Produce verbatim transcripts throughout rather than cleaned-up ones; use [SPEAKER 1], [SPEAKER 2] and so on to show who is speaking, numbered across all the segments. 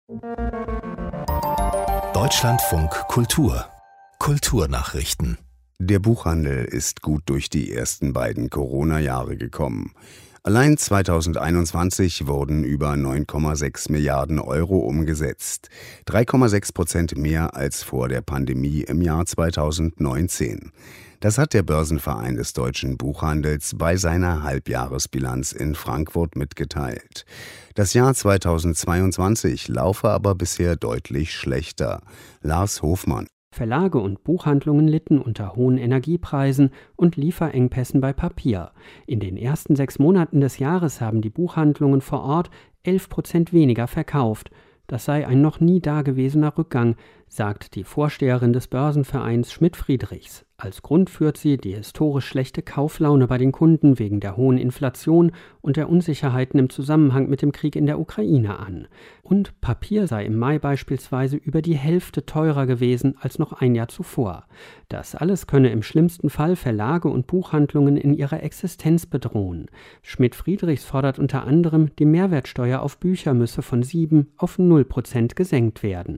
[SPEAKER 1] Deutschlandfunk Kultur Kulturnachrichten.
[SPEAKER 2] Der Buchhandel ist gut durch die ersten beiden Corona-Jahre gekommen. Allein zweitausendeinundzwanzig wurden über neun Komma sechs Milliarden Euro umgesetzt, drei Komma sechs Prozent mehr als vor der Pandemie im Jahr zweitausendneunzehn. Das hat der Börsenverein des deutschen Buchhandels bei seiner Halbjahresbilanz in Frankfurt mitgeteilt. Das Jahr zweitausendzweiundzwanzig laufe aber bisher deutlich schlechter. Lars Hofmann.
[SPEAKER 3] Verlage und Buchhandlungen litten unter hohen Energiepreisen und Lieferengpässen bei Papier. In den ersten sechs Monaten des Jahres haben die Buchhandlungen vor Ort elf Prozent weniger verkauft. Das sei ein noch nie dagewesener Rückgang, sagt die Vorsteherin des Börsenvereins Schmidt-Friedrichs. Als Grund führt sie die historisch schlechte Kauflaune bei den Kunden wegen der hohen Inflation und der Unsicherheiten im Zusammenhang mit dem Krieg in der Ukraine an. Und Papier sei im Mai beispielsweise über die Hälfte teurer gewesen als noch ein Jahr zuvor. Das alles könne im schlimmsten Fall Verlage und Buchhandlungen in ihrer Existenz bedrohen. Schmidt-Friedrichs fordert unter anderem, die Mehrwertsteuer auf Bücher müsse von sieben auf null Prozent gesenkt werden.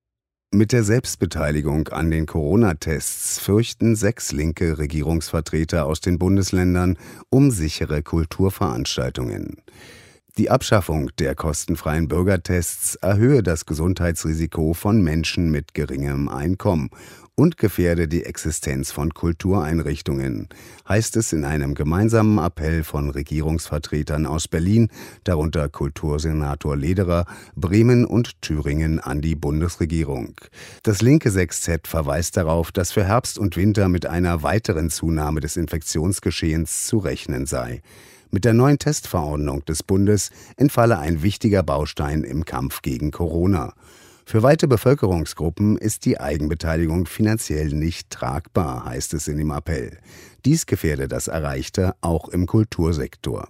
[SPEAKER 2] Mit der Selbstbeteiligung an den Corona-Tests fürchten sechs linke Regierungsvertreter aus den Bundesländern um sichere Kulturveranstaltungen. Die Abschaffung der kostenfreien Bürgertests erhöhe das Gesundheitsrisiko von Menschen mit geringem Einkommen und gefährde die Existenz von Kultureinrichtungen, heißt es in einem gemeinsamen Appell von Regierungsvertretern aus Berlin, darunter Kultursenator Lederer, Bremen und Thüringen an die Bundesregierung. Das linke sechs Z verweist darauf, dass für Herbst und Winter mit einer weiteren Zunahme des Infektionsgeschehens zu rechnen sei. Mit der neuen Testverordnung des Bundes entfalle ein wichtiger Baustein im Kampf gegen Corona. Für weite Bevölkerungsgruppen ist die Eigenbeteiligung finanziell nicht tragbar, heißt es in dem Appell. Dies gefährde das Erreichte auch im Kultursektor.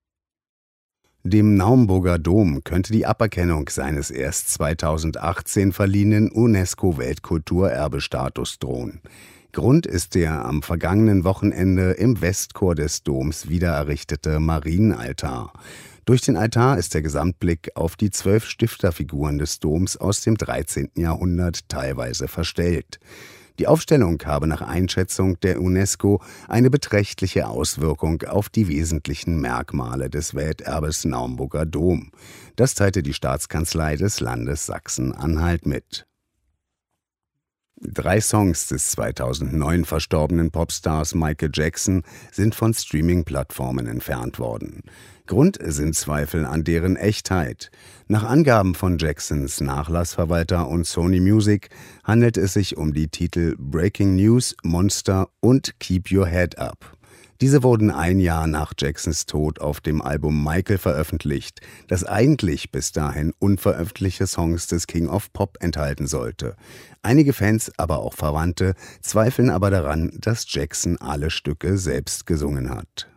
[SPEAKER 2] Dem Naumburger Dom könnte die Aberkennung seines erst zweitausendachtzehn verliehenen UNESCO-Weltkulturerbestatus drohen. Grund ist der am vergangenen Wochenende im Westchor des Doms wiedererrichtete Marienaltar. Durch den Altar ist der Gesamtblick auf die zwölf Stifterfiguren des Doms aus dem dreizehnten Jahrhundert teilweise verstellt. Die Aufstellung habe nach Einschätzung der UNESCO eine beträchtliche Auswirkung auf die wesentlichen Merkmale des Welterbes Naumburger Dom. Das teilte die Staatskanzlei des Landes Sachsen-Anhalt mit. Drei Songs des zweitausendneun verstorbenen Popstars Michael Jackson sind von Streaming-Plattformen entfernt worden. Grund sind Zweifel an deren Echtheit. Nach Angaben von Jacksons Nachlassverwalter und Sony Music handelt es sich um die Titel Breaking News, Monster und Keep Your Head Up. Diese wurden ein Jahr nach Jacksons Tod auf dem Album Michael veröffentlicht, das eigentlich bis dahin unveröffentlichte Songs des King of Pop enthalten sollte. Einige Fans, aber auch Verwandte, zweifeln aber daran, dass Jackson alle Stücke selbst gesungen hat.